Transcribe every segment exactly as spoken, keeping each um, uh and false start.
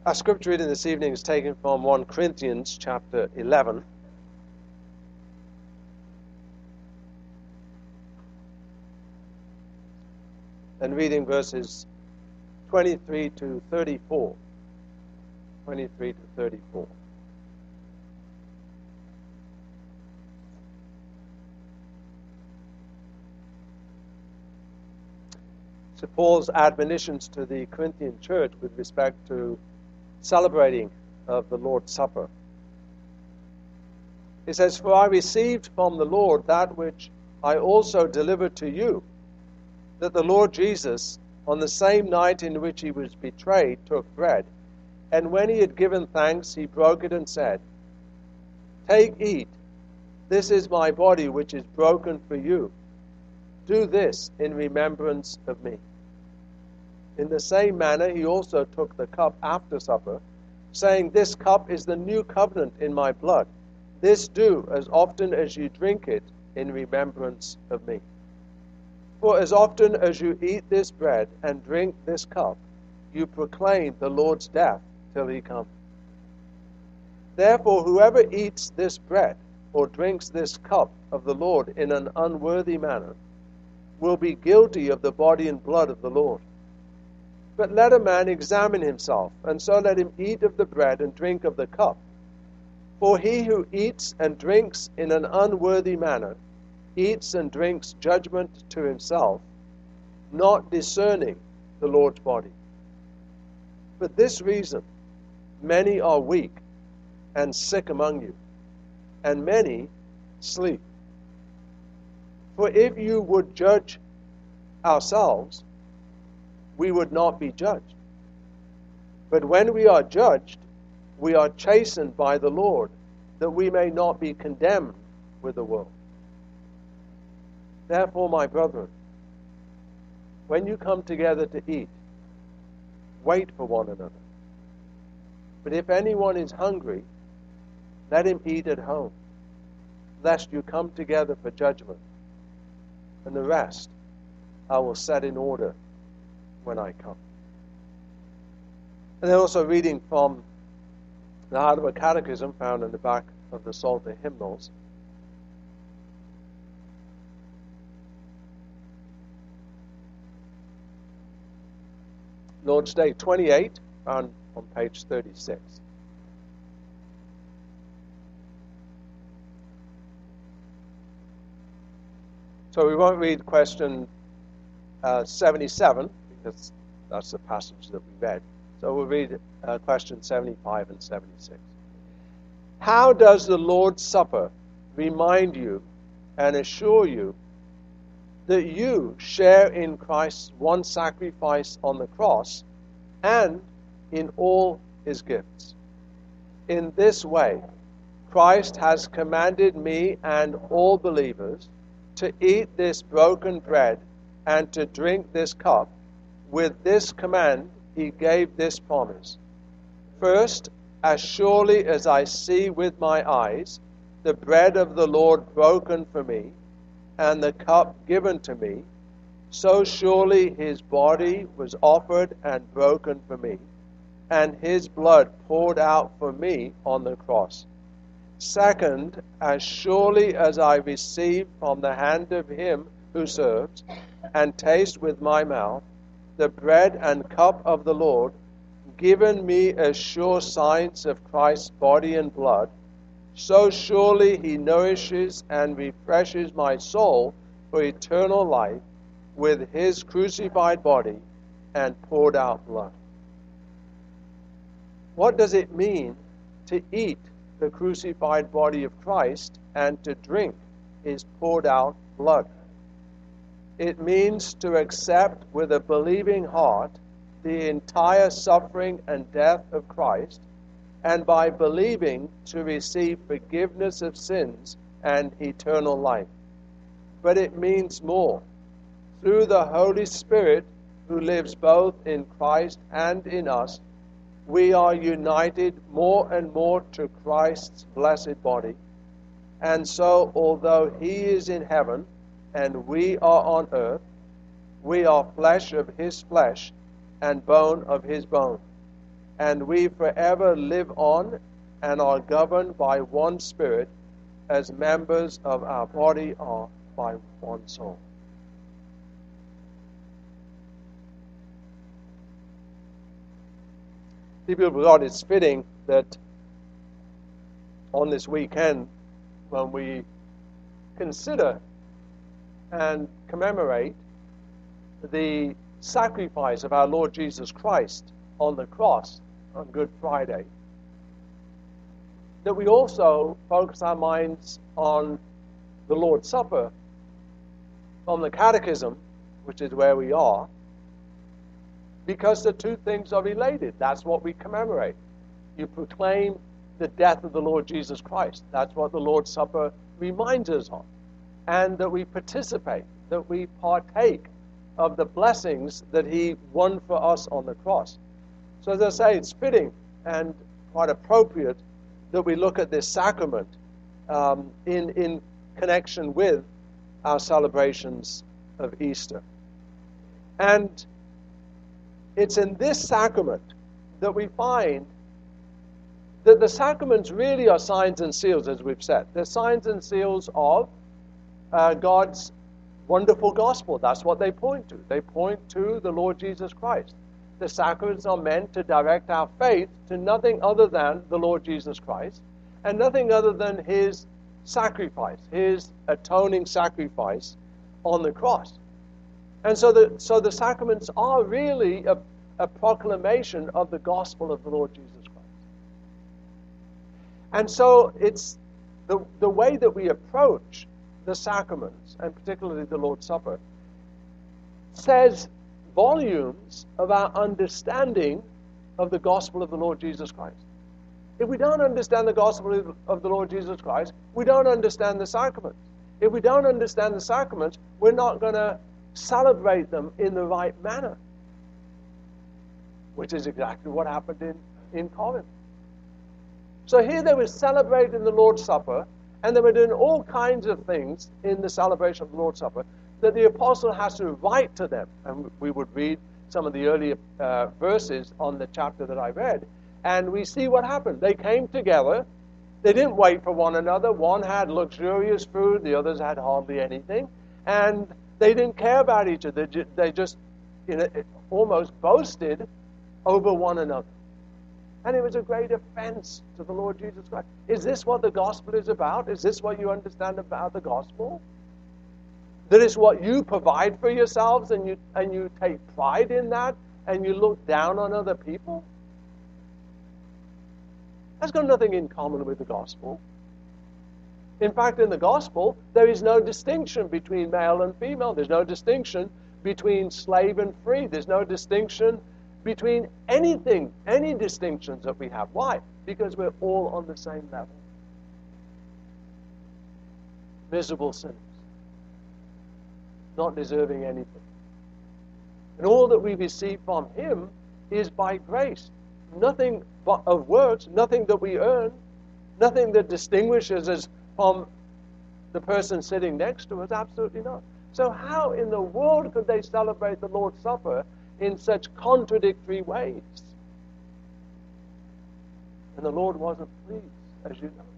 Our scripture reading this evening is taken from First Corinthians chapter eleven. And reading verses twenty-three to thirty-four. twenty-three to thirty-four. So Paul's admonitions to the Corinthian church with respect to celebrating of the Lord's Supper. He says, "For I received from the Lord that which I also delivered to you, that the Lord Jesus, on the same night in which he was betrayed, took bread, and when he had given thanks, he broke it and said, 'Take, eat, this is my body which is broken for you. Do this in remembrance of me.' In the same manner he also took the cup after supper, saying, 'This cup is the new covenant in my blood. This do as often as you drink it in remembrance of me. For as often as you eat this bread and drink this cup, you proclaim the Lord's death till he come. Therefore whoever eats this bread or drinks this cup of the Lord in an unworthy manner will be guilty of the body and blood of the Lord. But let a man examine himself, and so let him eat of the bread and drink of the cup. For he who eats and drinks in an unworthy manner eats and drinks judgment to himself, not discerning the Lord's body. For this reason many are weak and sick among you, and many sleep. For if you would judge ourselves, we would not be judged. But when we are judged, we are chastened by the Lord, that we may not be condemned with the world. Therefore, my brethren, when you come together to eat, wait for one another. But if anyone is hungry, let him eat at home, lest you come together for judgment. And the rest I will set in order when I come." And then also reading from the Heidelberg Catechism found in the back of the Psalter hymnals. Lord's Day twenty-eight, found on page thirty-six. So we won't read question uh, seventy-seven, because that's the passage that we read. So we'll read uh, question seventy-five and seventy-six. How does the Lord's Supper remind you and assure you that you share in Christ's one sacrifice on the cross and in all his gifts? In this way, Christ has commanded me and all believers to eat this broken bread and to drink this cup. With this command, he gave this promise. First, as surely as I see with my eyes the bread of the Lord broken for me, and the cup given to me, so surely his body was offered and broken for me, and his blood poured out for me on the cross. Second, as surely as I receive from the hand of him who serves, and taste with my mouth the bread and cup of the Lord, given me as sure signs of Christ's body and blood, so surely he nourishes and refreshes my soul for eternal life with his crucified body and poured out blood. What does it mean to eat the crucified body of Christ and to drink his poured out blood? It means to accept with a believing heart the entire suffering and death of Christ, and by believing to receive forgiveness of sins and eternal life. But it means more. Through the Holy Spirit, who lives both in Christ and in us, we are united more and more to Christ's blessed body. And so, although he is in heaven and we are on earth, we are flesh of his flesh and bone of his bone. and we forever live on and are governed by one Spirit, as members of our body are by one soul. People of God, it's fitting that on this weekend, when we consider and commemorate the sacrifice of our Lord Jesus Christ on the cross on Good Friday, that we also focus our minds on the Lord's Supper from the Catechism, which is where we are, because the two things are related. That's what we commemorate. You proclaim the death of the Lord Jesus Christ. That's what the Lord's Supper reminds us of. And that we participate, that we partake of the blessings that he won for us on the cross. So as I say, it's fitting and quite appropriate that we look at this sacrament um, in, in connection with our celebrations of Easter. And it's in this sacrament that we find that the sacraments really are signs and seals, as we've said. They're signs and seals of uh, God's wonderful gospel. That's what they point to. They point to the Lord Jesus Christ. The sacraments are meant to direct our faith to nothing other than the Lord Jesus Christ, and nothing other than his sacrifice, his atoning sacrifice on the cross. And so the, so the sacraments are really a, a proclamation of the gospel of the Lord Jesus Christ. And so it's the, the way that we approach the sacraments, and particularly the Lord's Supper, says volumes of our understanding of the gospel of the Lord Jesus Christ. If we don't understand the gospel of the Lord Jesus Christ, we don't understand the sacraments. If we don't understand the sacraments, we're not going to celebrate them in the right manner, which is exactly what happened in, in Corinth. So here they were celebrating the Lord's Supper, and they were doing all kinds of things in the celebration of the Lord's Supper that the apostle has to write to them. And we would read some of the earlier uh, verses on the chapter that I read, and we see what happened. They came together. They didn't wait for one another. One had luxurious food, the others had hardly anything, and they didn't care about each other. They just, you know, almost boasted over one another. And it was a great offense to the Lord Jesus Christ. Is this what the gospel is about? Is this what you understand about the gospel? That is what you provide for yourselves, and you and you take pride in that, and you look down on other people? That's got nothing in common with the gospel. In fact, in the gospel, there is no distinction between male and female. There's no distinction between slave and free. There's no distinction between anything, any distinctions that we have. Why? Because we're all on the same level. Miserable sinners, not deserving anything. And all that we receive from him is by grace. Nothing but of works, nothing that we earn, nothing that distinguishes us from the person sitting next to us. Absolutely not. So how in the world could they celebrate the Lord's Supper in such contradictory ways? And the Lord wasn't pleased, as you know.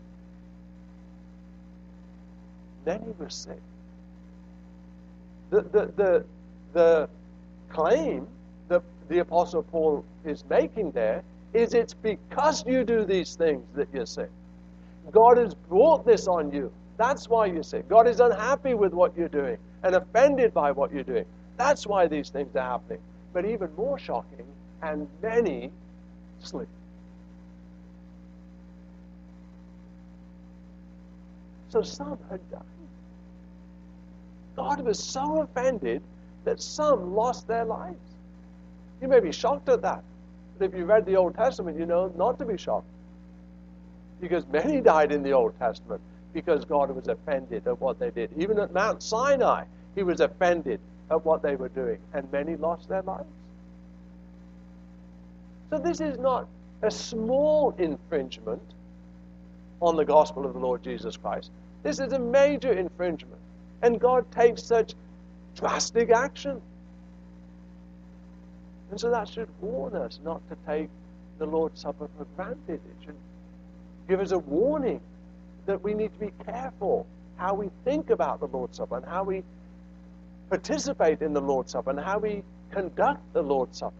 Many were sick. The, the, the, the claim that the Apostle Paul is making there is it's because you do these things that you're sick. God has brought this on you. That's why you're sick. God is unhappy with what you're doing and offended by what you're doing. That's why these things are happening. But even more shocking, and many sleep. So some had died. God was so offended that some lost their lives. You may be shocked at that. But if you read the Old Testament, you know not to be shocked. Because many died in the Old Testament because God was offended at what they did. Even at Mount Sinai, he was offended at what they were doing, and many lost their lives. So this is not a small infringement on the gospel of the Lord Jesus Christ. This is a major infringement, and God takes such drastic action. And so that should warn us not to take the Lord's Supper for granted. It should give us a warning that we need to be careful how we think about the Lord's Supper and how we participate in the Lord's Supper and how we conduct the Lord's Supper.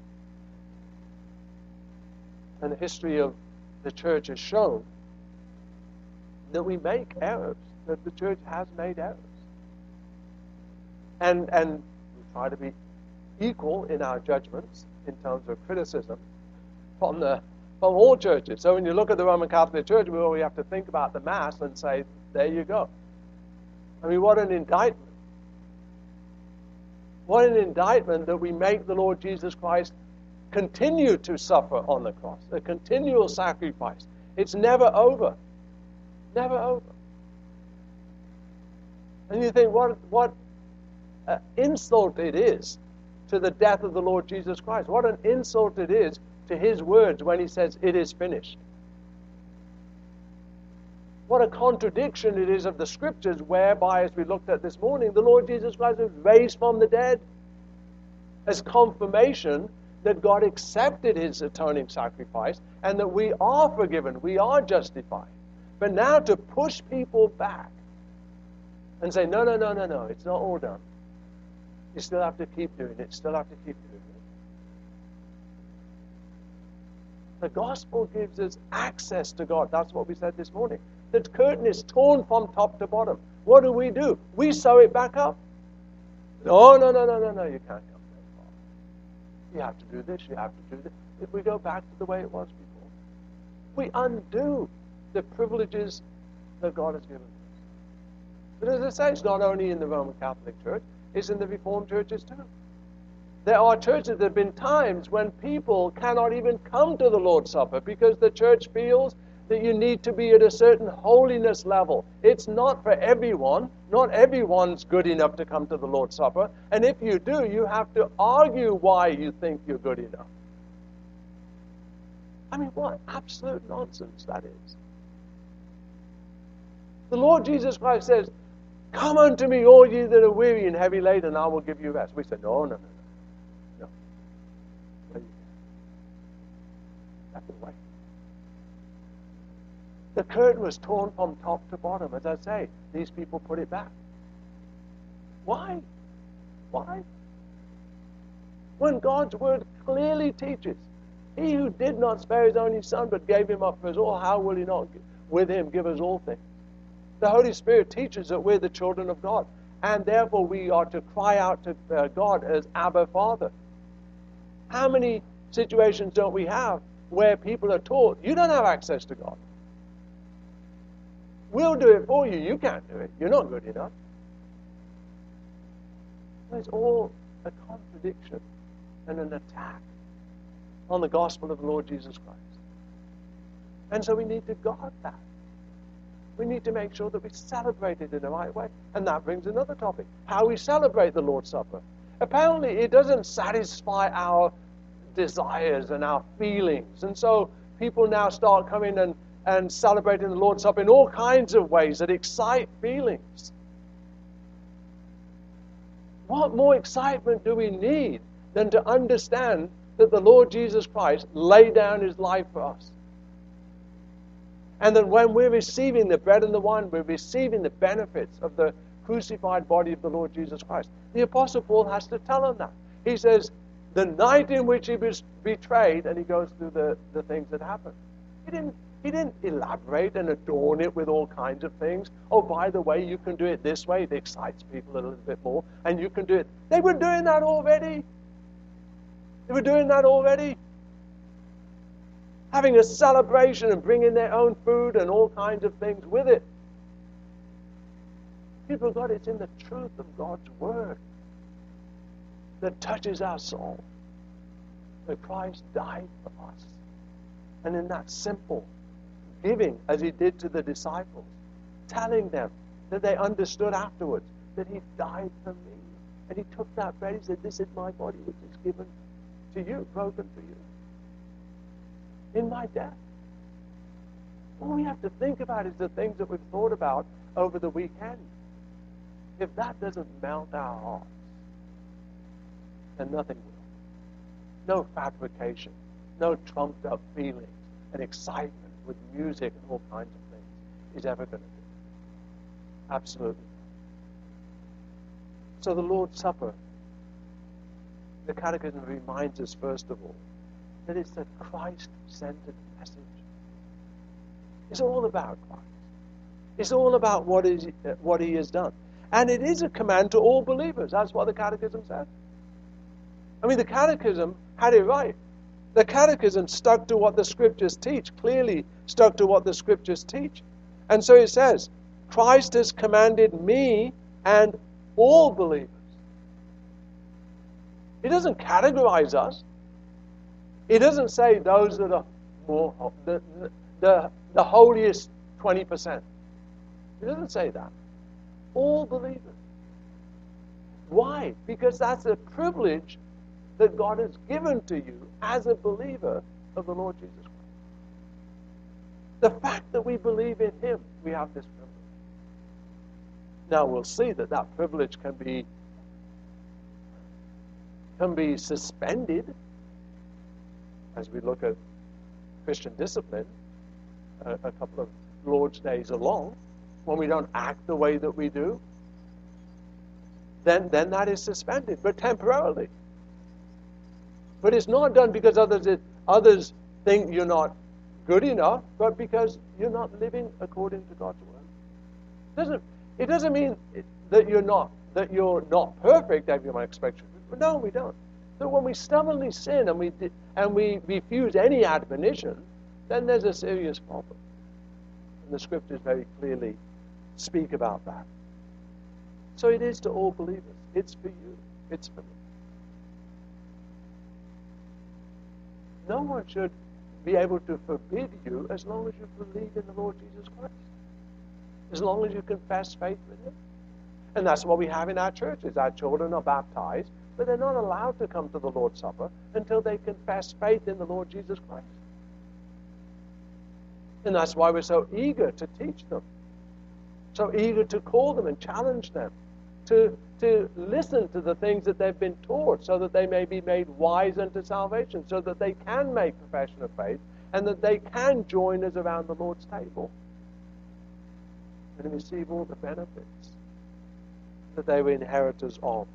And the history of the church has shown that we make errors, that the church has made errors. And, and we try to be equal in our judgments in terms of criticism from the from all churches. So when you look at the Roman Catholic Church, we always have to think about the Mass and say, there you go. I mean, what an indictment. What an indictment that we make the Lord Jesus Christ continue to suffer on the cross, a continual sacrifice. It's never over. Never over. And you think, what, what uh, insult it is to the death of the Lord Jesus Christ. What an insult it is to his words when he says, it is finished. What a contradiction it is of the Scriptures, whereby, as we looked at this morning, the Lord Jesus Christ was raised from the dead as confirmation that God accepted his atoning sacrifice and that we are forgiven, we are justified. But now to push people back and say, no, no, no, no, no, it's not all done. You still have to keep doing it, still have to keep doing it. The gospel gives us access to God. That's what we said this morning. The curtain is torn from top to bottom. What do we do? We sew it back up. No, no, no, no, no, no, you can't come that far. You have to do this, you have to do this. If we go back to the way it was before, we undo the privileges that God has given us. But as I say, it's not only in the Roman Catholic Church, it's in the Reformed churches too. There are churches, there have been times when people cannot even come to the Lord's Supper because the church feels that you need to be at a certain holiness level. It's not for everyone. Not everyone's good enough to come to the Lord's Supper. And if you do, you have to argue why you think you're good enough. I mean, what absolute nonsense that is. The Lord Jesus Christ says, come unto me, all ye that are weary and heavy laden, and I will give you rest. We say, no, no, no, no. No. That's the way. The curtain was torn from top to bottom. As I say, these people put it back. Why? Why? When God's word clearly teaches, he who did not spare his only son but gave him up for us all, how will he not with him give us all things? The Holy Spirit teaches that we're the children of God, and therefore we are to cry out to uh, God as Abba, Father. How many situations don't we have where people are taught, you don't have access to God? We'll do it for you. You can't do it. You're not good enough. It's all a contradiction and an attack on the gospel of the Lord Jesus Christ. And so we need to guard that. We need to make sure that we celebrate it in the right way. And that brings another topic, how we celebrate the Lord's Supper. Apparently, it doesn't satisfy our desires and our feelings. And so people now start coming and, and celebrating the Lord's Supper in all kinds of ways that excite feelings. What more excitement do we need than to understand that the Lord Jesus Christ laid down his life for us? And that when we're receiving the bread and the wine, we're receiving the benefits of the crucified body of the Lord Jesus Christ. The Apostle Paul has to tell them that. He says, the night in which he was betrayed, and he goes through the, the things that happened. He didn't, he didn't elaborate and adorn it with all kinds of things. Oh, by the way, you can do it this way. It excites people a little bit more. And you can do it. They were doing that already. They were doing that already. Having a celebration and bringing their own food and all kinds of things with it. People of God, it's in the truth of God's word that touches our soul. That Christ died for us. And in that simple giving, as he did to the disciples, telling them that they understood afterwards that he died for me. And he took that bread, he said, this is my body which is given to you, broken for you. In my death. All we have to think about is the things that we've thought about over the weekend. If that doesn't melt our hearts, then nothing will. no fabrication, no trumped up feelings and excitement with music and all kinds of things is ever going to do. Absolutely. So the Lord's Supper, the Catechism reminds us, first of all, that it's a Christ-centered message. It's all about Christ. It's all about what is uh, what He has done. And it is a command to all believers. That's what the Catechism says. I mean, the Catechism had it right. The Catechism stuck to what the Scriptures teach, clearly stuck to what the Scriptures teach. And so it says, Christ has commanded me and all believers. It doesn't categorize us. It doesn't say those that are more, the, the, the holiest twenty percent. It doesn't say that. All believers. Why? Because that's a privilege that God has given to you as a believer of the Lord Jesus Christ. The fact that we believe in Him, we have this privilege. Now we'll see that that privilege can be can be suspended as we look at Christian discipline a, a couple of Lord's days along. When we don't act the way that we do, then, then that is suspended, but temporarily. But it's not done because others, others think you're not good enough, but because you're not living according to God's word. It doesn't, it doesn't mean that you're not that you're not perfect, everyone expects you to. No, we don't. So when we stubbornly sin and we and we refuse any admonition, then there's a serious problem. And the Scriptures very clearly speak about that. So it is to all believers. It's for you. It's for me. No one should be able to forbid you as long as you believe in the Lord Jesus Christ. As long as you confess faith with Him. And that's what we have in our churches. Our children are baptized, but they're not allowed to come to the Lord's Supper until they confess faith in the Lord Jesus Christ. And that's why we're so eager to teach them. So eager to call them and challenge them. To, to listen to the things that they've been taught so that they may be made wise unto salvation. So that they can make profession of faith and that they can join us around the Lord's table. And receive all the benefits that they were inheritors of.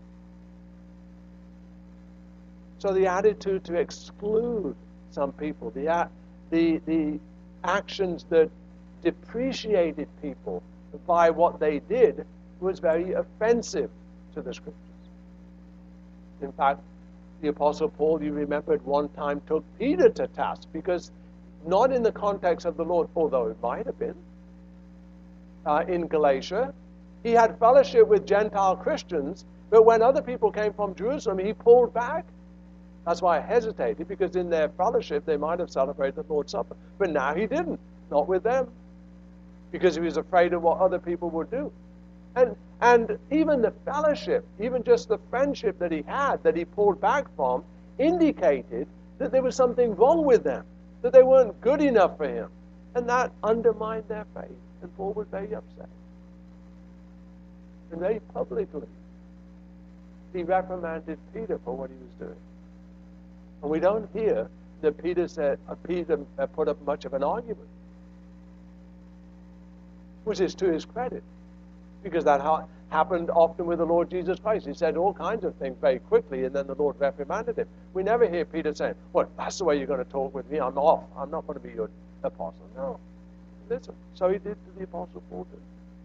So the attitude to exclude some people, the, the, the actions that depreciated people by what they did was very offensive to the Scriptures. In fact, the Apostle Paul, you remember, at one time took Peter to task because not in the context of the Lord, although it might have been, uh, in Galatia, he had fellowship with Gentile Christians, but when other people came from Jerusalem, he pulled back. That's why I hesitated, because in their fellowship, they might have celebrated the Lord's Supper. But now he didn't, not with them, because he was afraid of what other people would do. And and even the fellowship, even just the friendship that he had, that he pulled back from, indicated that there was something wrong with them, that they weren't good enough for him. And that undermined their faith. And Paul was very upset. And very publicly, he reprimanded Peter for what he was doing. And we don't hear that Peter said, uh, Peter uh, put up much of an argument, which is to his credit, because that ha- happened often with the Lord Jesus Christ. He said all kinds of things very quickly, and then the Lord reprimanded him. We never hear Peter saying, well, that's the way you're going to talk with me. I'm off. I'm not going to be your apostle. No. Listen. So he did to the Apostle Paul too.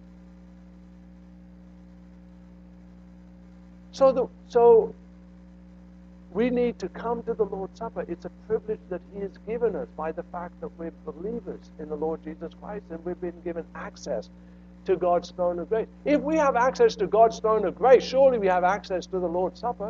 So, the, so we need to come to the Lord's Supper. It's a privilege that He has given us by the fact that we're believers in the Lord Jesus Christ and we've been given access to God's throne of grace. If we have access to God's throne of grace, surely we have access to the Lord's Supper.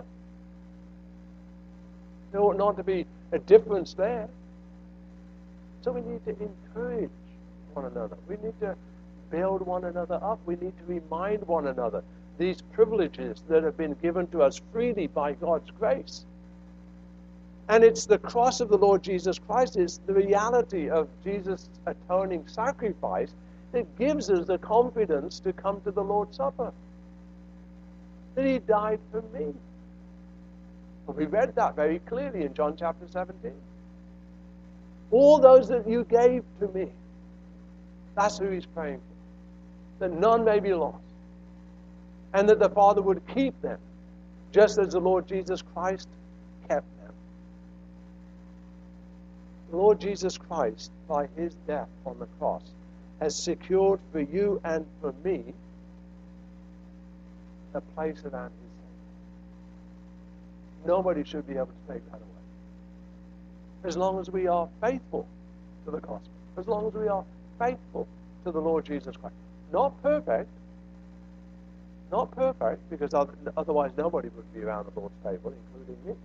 There ought not to be a difference there. So we need to encourage one another. We need to build one another up. We need to remind one another these privileges that have been given to us freely by God's grace. And it's the cross of the Lord Jesus Christ, is the reality of Jesus' atoning sacrifice that gives us the confidence to come to the Lord's Supper. That He died for me. And we read that very clearly in John chapter seventeen. All those that you gave to me. That's who he's praying for. That none may be lost. And that the Father would keep them, just as the Lord Jesus Christ kept them. The Lord Jesus Christ, by his death on the cross, has secured for you and for me a place around his table. Nobody should be able to take that away. As long as we are faithful to the gospel. As long as we are faithful to the Lord Jesus Christ. Not perfect. Not perfect, because otherwise nobody would be around the Lord's table, including me.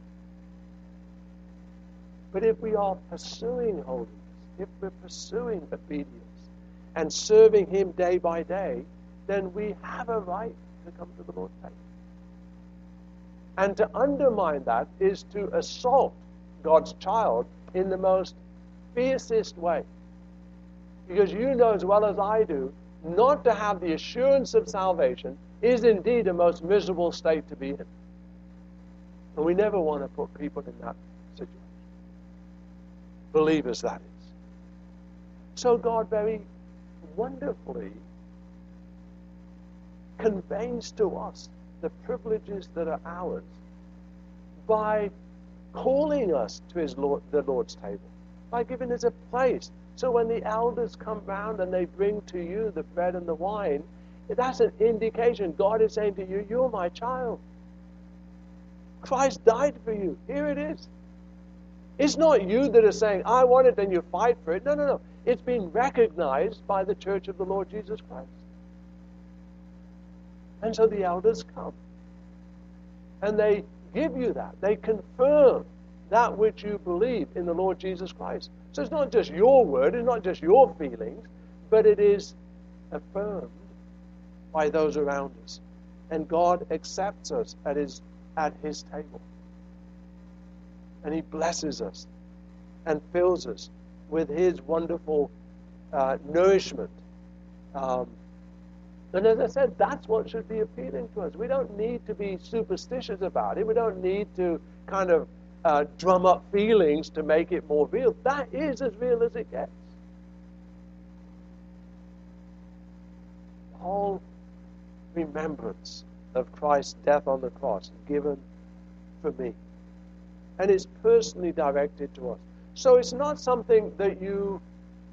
But if we are pursuing holiness, if we're pursuing obedience, and serving him day by day, then we have a right to come to the Lord's table. And to undermine that is to assault God's child in the most fiercest way. Because you know as well as I do, not to have the assurance of salvation is indeed a most miserable state to be in. And we never want to put people in that situation. Believers, that is. So God very wonderfully conveys to us the privileges that are ours by calling us to his Lord, the Lord's table, by giving us a place. So when the elders come round and they bring to you the bread and the wine, that's an indication. God is saying to you, you're my child. Christ died for you. Here it is. It's not you that are saying, I want it, and you fight for it. No, no, no. It's been recognized by the church of the Lord Jesus Christ. And so the elders come. And they give you that. They confirm that which you believe in the Lord Jesus Christ. So it's not just your word, it's not just your feelings, but it is affirmed by those around us. And God accepts us at his, at his table. And he blesses us and fills us with his wonderful uh, nourishment. Um, and as I said, that's what should be appealing to us. We don't need to be superstitious about it. We don't need to kind of uh, drum up feelings to make it more real. That is as real as it gets. The whole remembrance of Christ's death on the cross given for me. And it's personally directed to us. So it's not something that you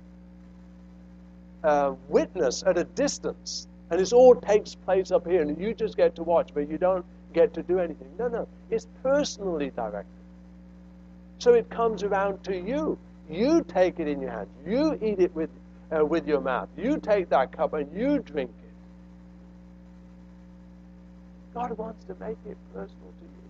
uh, witness at a distance, and it all takes place up here, and you just get to watch, but you don't get to do anything. No, no. It's personally directed. So it comes around to you. You take it in your hands. You eat it with, uh, with your mouth. You take that cup and you drink it. God wants to make it personal to you.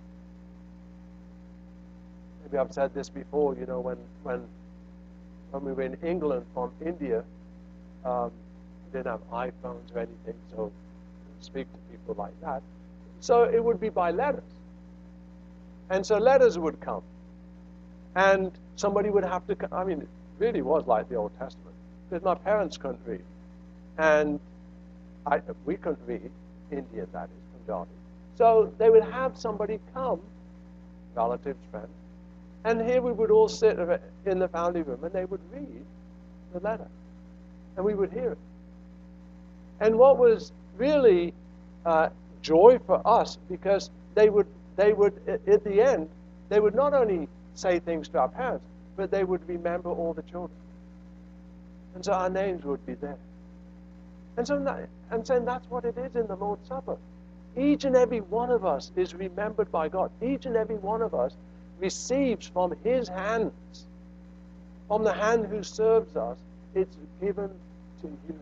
Maybe I've said this before, you know, when when when we were in England from India, um, we didn't have iPhones or anything, so speak to people like that. So it would be by letters. And so letters would come. And somebody would have to, I mean, it really was like the Old Testament, because my parents couldn't read. And I, we couldn't read, Indian that is, Punjabi. So they would have somebody come, relatives, friends, and here we would all sit in the family room and they would read the letter. And we would hear it. And what was really uh, joy for us, because they would, they would, at the end, they would not only say things to our parents, but they would remember all the children. And so our names would be there. And so, that, and so that's what it is in the Lord's Supper. Each and every one of us is remembered by God. Each and every one of us receives from his hands, from the hand who serves us, it's given to you.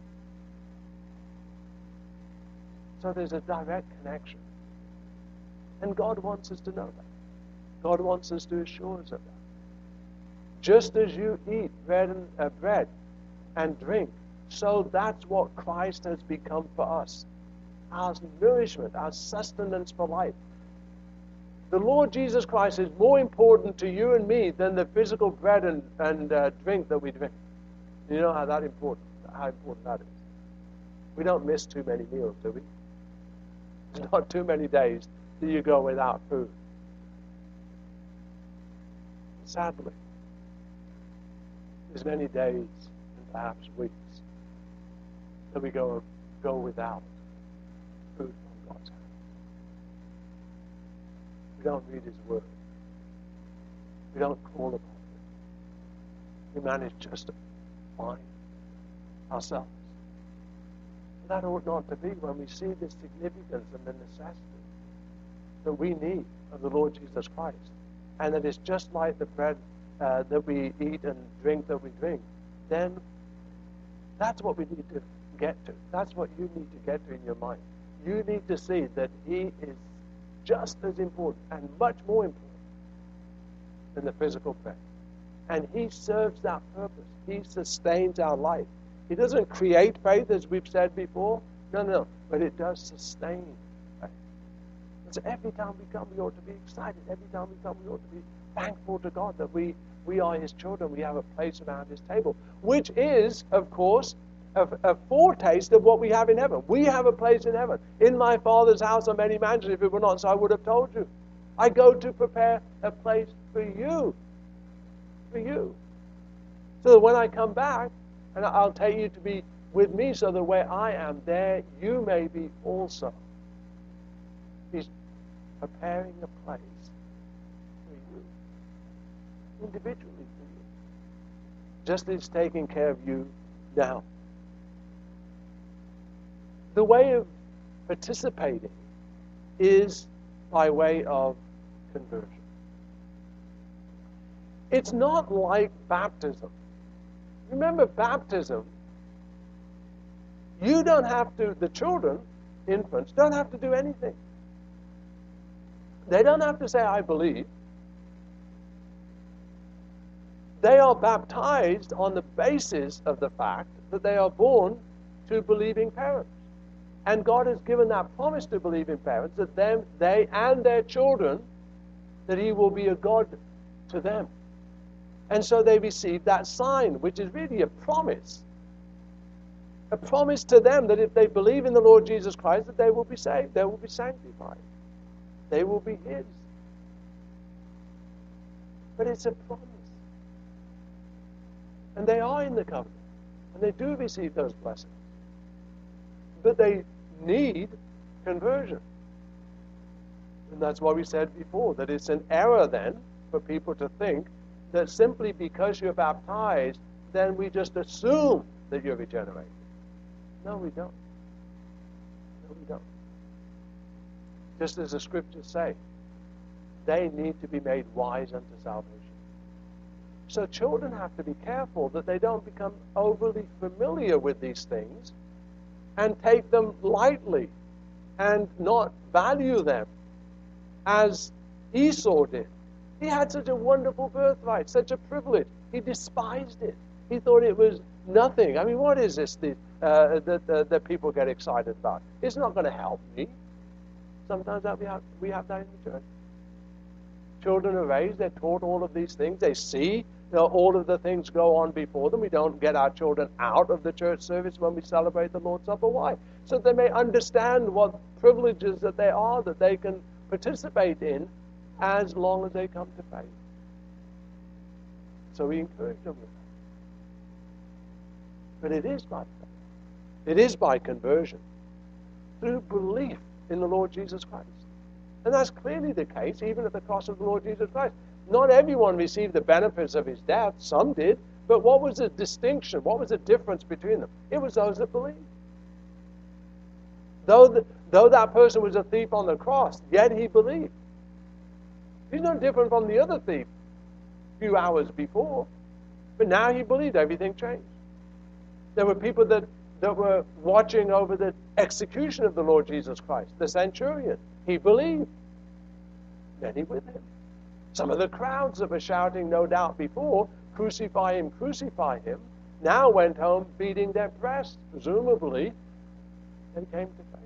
So there's a direct connection. And God wants us to know that. God wants us to assure us of that. Just as you eat bread and, uh, bread and drink, so that's what Christ has become for us. Our nourishment, our sustenance for life. The Lord Jesus Christ is more important to you and me than the physical bread and, and uh, drink that we drink. You know how that important, how important that is. We don't miss too many meals, do we? There's not too many days that you go without food. sadly, there's many days and perhaps weeks that we go go without food from God's hand. We don't read His Word. We don't call upon Him. We manage just to find ourselves. That ought not to be when we see the significance and the necessity that we need of the Lord Jesus Christ. And that it's just like the bread uh, that we eat and drink that we drink. Then that's what we need to get to. That's what you need to get to in your mind. You need to see that He is just as important and much more important than the physical bread. And He serves that purpose. He sustains our life. He doesn't create faith, as we've said before. No, no, but it does sustain faith. And so every time we come, we ought to be excited. Every time we come, we ought to be thankful to God that we, we are His children. We have a place around His table, which is, of course, a, a foretaste of what we have in heaven. We have a place in heaven. In my Father's house are many mansions. If it were not so, I would have told you. I go to prepare a place for you. For you. So that when I come back, and I'll take you to be with me so that where I am, there you may be also. He's preparing a place for you. Individually for you. Just as He's taking care of you now. The way of participating is by way of conversion. It's not like baptism. Remember, baptism, you don't have to, the children, infants, don't have to do anything. They don't have to say, I believe. They are baptized on the basis of the fact that they are born to believing parents. And God has given that promise to believing parents that them, they and their children, that He will be a God to them. And so they receive that sign, which is really a promise. A promise to them that if they believe in the Lord Jesus Christ, that they will be saved, they will be sanctified. They will be His. But it's a promise. And they are in the covenant. And they do receive those blessings. But they need conversion. And that's why we said before that it's an error then for people to think that simply because you're baptized, then we just assume that you're regenerated. No, we don't. No, we don't. Just as the scriptures say, they need to be made wise unto salvation. So children have to be careful that they don't become overly familiar with these things and take them lightly and not value them as Esau did. He had such a wonderful birthright, such a privilege. He despised it. He thought it was nothing. I mean, what is this the, uh, that, uh, that people get excited about? It's not going to help me. Sometimes that we have, we have that in the church. Children are raised, they're taught all of these things. They see you know, all of the things go on before them. We don't get our children out of the church service when we celebrate the Lord's Supper. Why? So they may understand what privileges that they are, that they can participate in, as long as they come to faith. So we encourage them with that. But it is by faith. It is by conversion. Through belief in the Lord Jesus Christ. And that's clearly the case, even at the cross of the Lord Jesus Christ. Not everyone received the benefits of His death. Some did. But what was the distinction? What was the difference between them? It was those that believed. Though, the, though that person was a thief on the cross, yet he believed. He's no different from the other thief a few hours before. But now he believed. Everything changed. There were people that, that were watching over the execution of the Lord Jesus Christ. The centurion. He believed. Many with him. Some of the crowds that were shouting, no doubt before, crucify Him, crucify Him, now went home beating their breasts, presumably, and came to faith.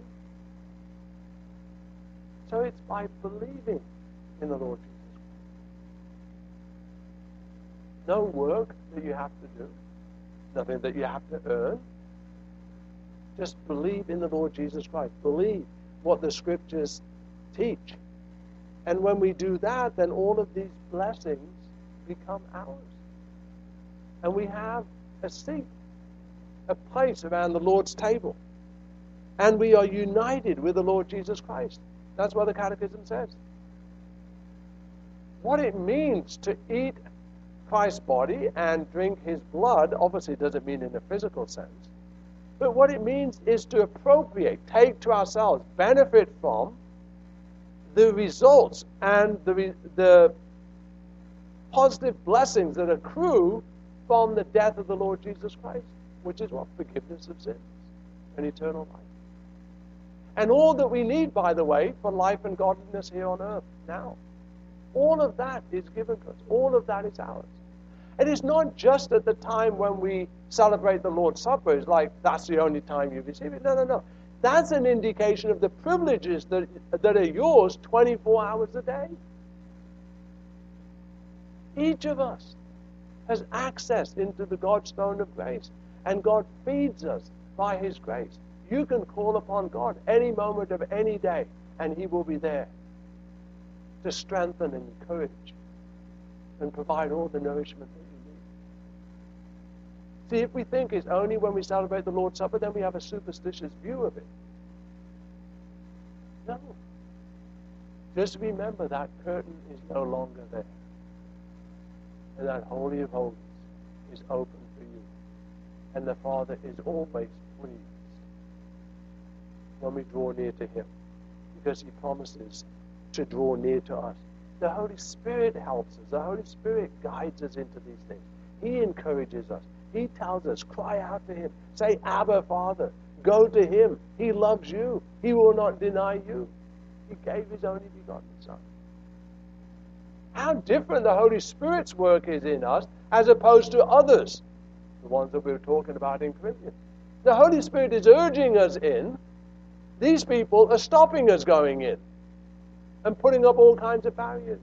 So it's by believing in the Lord Jesus Christ. No work that you have to do. Nothing that you have to earn. Just believe in the Lord Jesus Christ. Believe what the Scriptures teach. And when we do that, then all of these blessings become ours. And we have a seat, a place around the Lord's table. And we are united with the Lord Jesus Christ. That's what the Catechism says. What it means to eat Christ's body and drink his blood obviously doesn't mean in a physical sense. But what it means is to appropriate, take to ourselves, benefit from the results and the, the positive blessings that accrue from the death of the Lord Jesus Christ, which is what? Forgiveness of sins and eternal life. And all that we need, by the way, for life and godliness here on earth now. All of that is given to us. All of that is ours. And it's not just at the time when we celebrate the Lord's Supper. It's like that's the only time you receive it. No, no, no. That's an indication of the privileges that, that are yours twenty-four hours a day. Each of us has access into the God's throne of grace. And God feeds us by his grace. You can call upon God any moment of any day, and he will be there to strengthen and encourage and provide all the nourishment that you need. See, if we think it's only when we celebrate the Lord's Supper, then we have a superstitious view of it. No. Just remember that curtain is no longer there. And that Holy of Holies is open for you. And the Father is always pleased when we draw near to him, because he promises to draw near to us. The Holy Spirit helps us. The Holy Spirit guides us into these things. He encourages us. He tells us, cry out to him. Say, Abba, Father. Go to him. He loves you. He will not deny you. He gave his only begotten Son. How different the Holy Spirit's work is in us as opposed to others, the ones that we were talking about in Corinthians. The Holy Spirit is urging us in. These people are stopping us going in and putting up all kinds of barriers.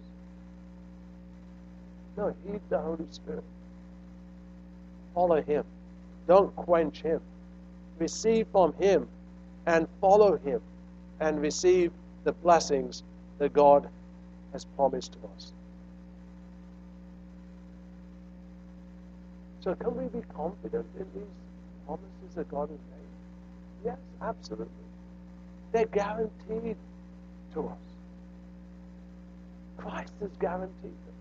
No, heed the Holy Spirit. Follow him. Don't quench him. Receive from him and follow him and receive the blessings that God has promised to us. So can we be confident in these promises that God has made? Yes, absolutely. They're guaranteed to us. Christ has guaranteed them.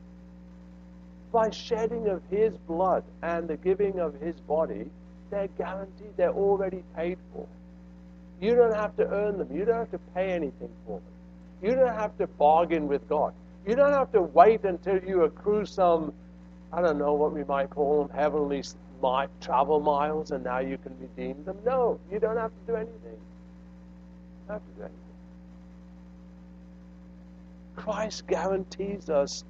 By shedding of his blood and the giving of his body, they're guaranteed. They're already paid for. You don't have to earn them. You don't have to pay anything for them. You don't have to bargain with God. You don't have to wait until you accrue some, I don't know what we might call them, heavenly travel miles, and now you can redeem them. No, you don't have to do anything. You don't have to do anything. Christ guarantees us,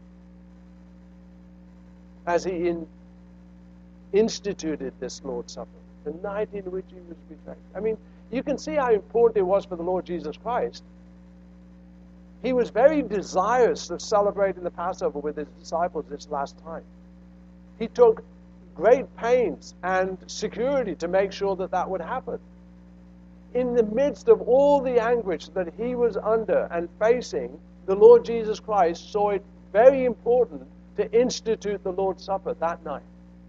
as he in, instituted this Lord's Supper, the night in which he was betrayed. I mean, you can see how important it was for the Lord Jesus Christ. He was very desirous of celebrating the Passover with his disciples this last time. He took great pains and security to make sure that that would happen. In the midst of all the anguish that he was under and facing, the Lord Jesus Christ saw it very important to institute the Lord's Supper that night,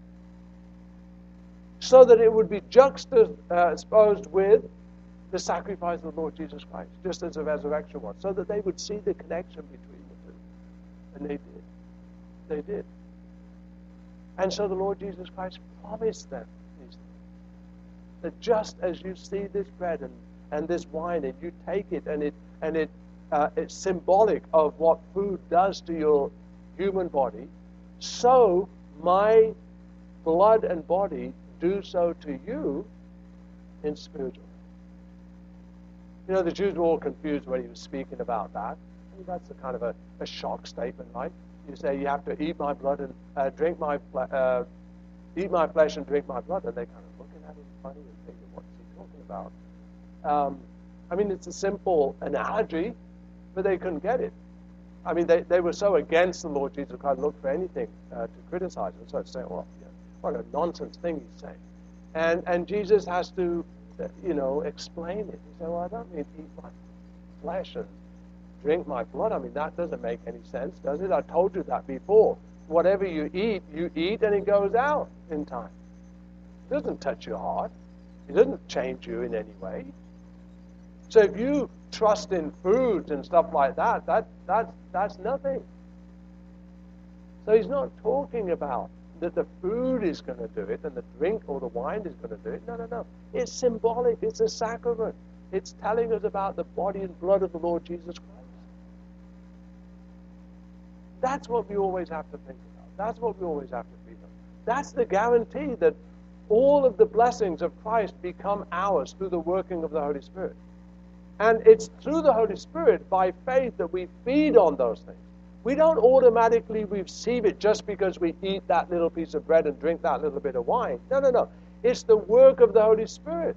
so that it would be juxtaposed with the sacrifice of the Lord Jesus Christ, just as the resurrection was, so that they would see the connection between the two. And they did. They did. And so the Lord Jesus Christ promised them these things. That just as you see this bread and, and this wine, and you take it, and it and it uh, it's symbolic of what food does to your human body, so my blood and body do so to you in spiritual. You know, the Jews were all confused when he was speaking about that. I mean, that's a kind of a, a shock statement, right? You say you have to eat my blood and uh, drink my uh, eat my flesh and drink my blood, and they're kind of looking at him funny and thinking, what's he talking about? Um, I mean, it's a simple analogy, but they couldn't get it. I mean, they, they were so against the Lord Jesus Christ, look for anything uh, to criticize him. So they say, well, yeah, what a nonsense thing he's saying. And and Jesus has to, you know, explain it. He said, well, I don't mean eat my flesh and drink my blood. I mean, that doesn't make any sense, does it? I told you that before. whatever you eat, you eat and it goes out in time. It doesn't touch your heart. It doesn't change you in any way. So if you trust in foods and stuff like that, that, that that's nothing. So he's not talking about that the food is going to do it and the drink or the wine is going to do it. No, no, no. It's symbolic. It's a sacrament. It's telling us about the body and blood of the Lord Jesus Christ. That's what we always have to think about. That's what we always have to feed on. That's the guarantee that all of the blessings of Christ become ours through the working of the Holy Spirit. And it's through the Holy Spirit, by faith, that we feed on those things. We don't automatically receive it just because we eat that little piece of bread and drink that little bit of wine. No, no, no. It's the work of the Holy Spirit.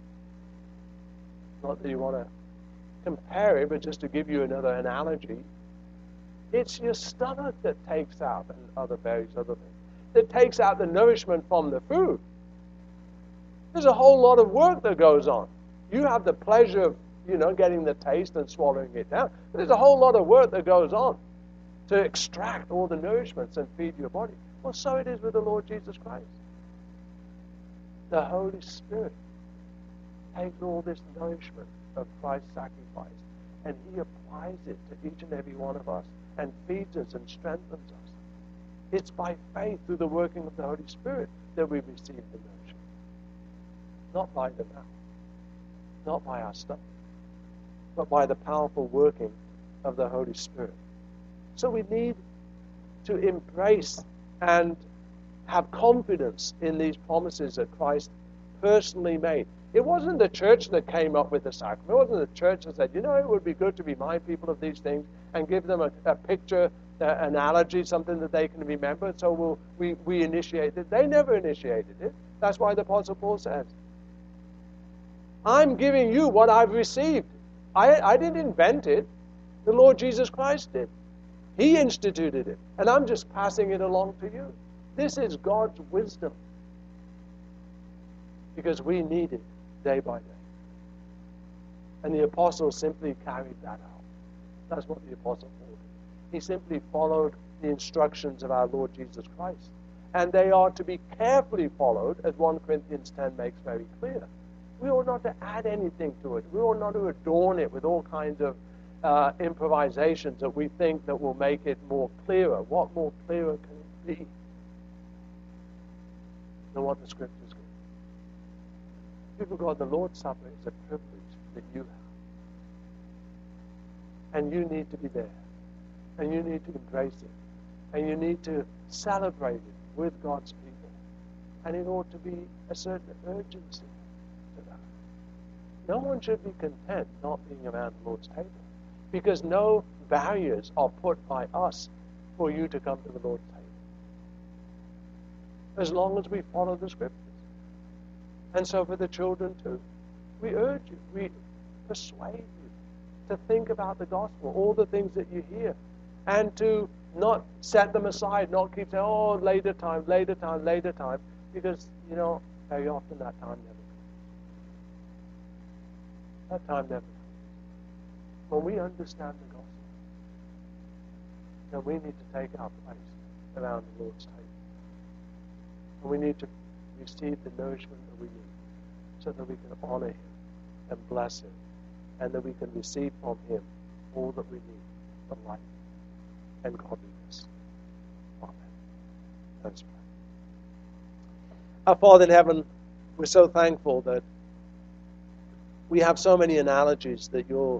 Not that you want to compare it, but just to give you another analogy, it's your stomach that takes out, and other various other things, that takes out the nourishment from the food. There's a whole lot of work that goes on. You have the pleasure of, you know, getting the taste and swallowing it down. But there's a whole lot of work that goes on to extract all the nourishments and feed your body. Well, so it is with the Lord Jesus Christ. The Holy Spirit takes all this nourishment of Christ's sacrifice and he applies it to each and every one of us and feeds us and strengthens us. It's by faith through the working of the Holy Spirit that we receive the nourishment. Not by the mouth, not by our stomach, but by the powerful working of the Holy Spirit. So we need to embrace and have confidence in these promises that Christ personally made. It wasn't the church that came up with the sacrament. It wasn't the church that said, you know, it would be good to remind people of these things and give them a, a picture, an analogy, something that they can remember. So we'll, we, we initiate it. They never initiated it. That's why the Apostle Paul says, I'm giving you what I've received. I, I didn't invent it. The Lord Jesus Christ did. He instituted it. And I'm just passing it along to you. This is God's wisdom. Because we need it day by day. And the apostle simply carried that out. That's what the apostle Paul did. He simply followed the instructions of our Lord Jesus Christ. And they are to be carefully followed, as First Corinthians ten makes very clear. We ought not to add anything to it. We ought not to adorn it with all kinds of uh, improvisations that we think that will make it more clearer. What more clearer can it be than what the Scriptures give? People, God, the Lord's Supper is a privilege that you have. And you need to be there. And you need to embrace it. And you need to celebrate it with God's people. And it ought to be a certain urgency to that. No one should be content not being around the Lord's table. Because no barriers are put by us for you to come to the Lord's table. As long as we follow the Scriptures. And so for the children too. We urge you, we persuade you to think about the gospel, all the things that you hear, and to not set them aside, not keep saying, oh, later time, later time, later time, because, you know, very often that time never comes. That time never comes. When we understand the gospel, then we need to take our place around the Lord's table. And we need to receive the nourishment that we need so that we can honor him and bless him and that we can receive from him all that we need for life and godliness. Amen. Let's pray. Our Father in heaven, we're so thankful that we have so many analogies that your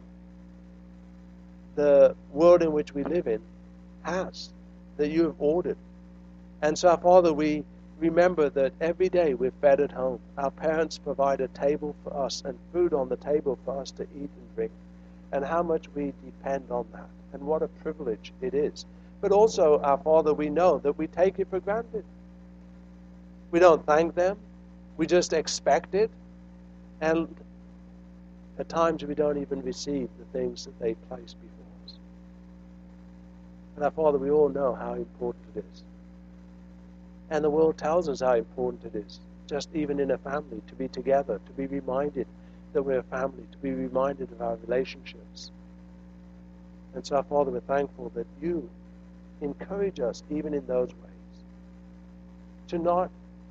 the world in which we live in has, that you have ordered. And so, our Father, we remember that every day we're fed at home. Our parents provide a table for us and food on the table for us to eat and drink, and how much we depend on that, and what a privilege it is. But also, our Father, we know that we take it for granted. We don't thank them. We just expect it. And at times we don't even receive the things that they place before us. And our Father, we all know how important it is. And the world tells us how important it is, just even in a family, to be together, to be reminded that we're a family, to be reminded of our relationships. And so, our Father, we're thankful that you encourage us even in those ways, to not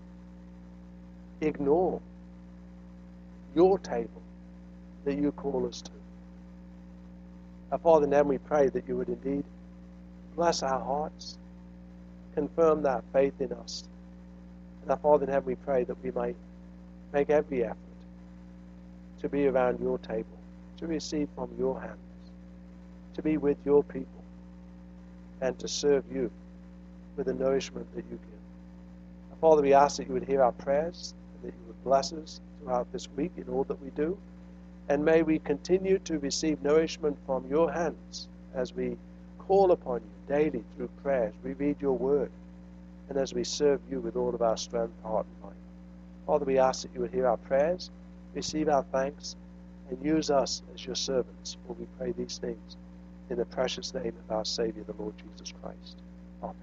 ignore your table that you call us to. Our Father in heaven, we pray that you would indeed bless our hearts, confirm that faith in us. And our Father in heaven, we pray that we may make every effort to be around your table, to receive from your hands, to be with your people, and to serve you with the nourishment that you give. Our Father, we ask that you would hear our prayers, and that you would bless us throughout this week in all that we do. And may we continue to receive nourishment from your hands as we call upon you daily through prayers. We read your word, and as we serve you with all of our strength, heart, and mind. Father, we ask that you would hear our prayers, receive our thanks, and use us as your servants. For we pray these things in the precious name of our Savior, the Lord Jesus Christ. Amen.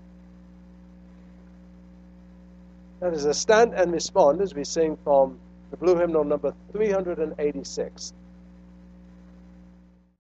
That is a stand and respond as we sing from the blue hymnal number three hundred eighty-six.